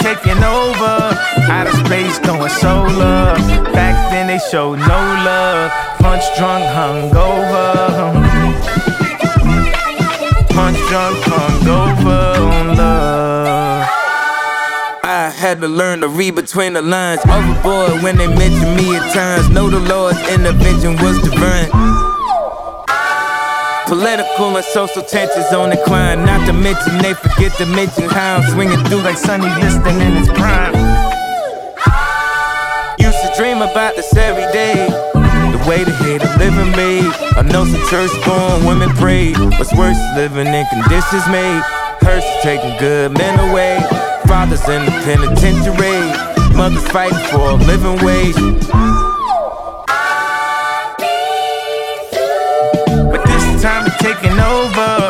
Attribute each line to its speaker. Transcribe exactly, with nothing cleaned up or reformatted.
Speaker 1: taking over. Outer space going solar. Back then they showed no love. Punch drunk, hungover. Punch drunk, hungover on love.
Speaker 2: I had to learn to read between the lines. Overboard when they mention me at times. Know the Lord's intervention was divine. Political and social tensions on decline. Not to mention they forget to mention how I'm swinging through like Sonny Liston in his prime. Used to dream about this every day. The way the hater living made. I know some church-going women pray. What's worse is living in conditions made. Hearse is taking good men away. Fathers in the penitentiary. Mothers fighting for a living wage.
Speaker 1: But this time it's taking over.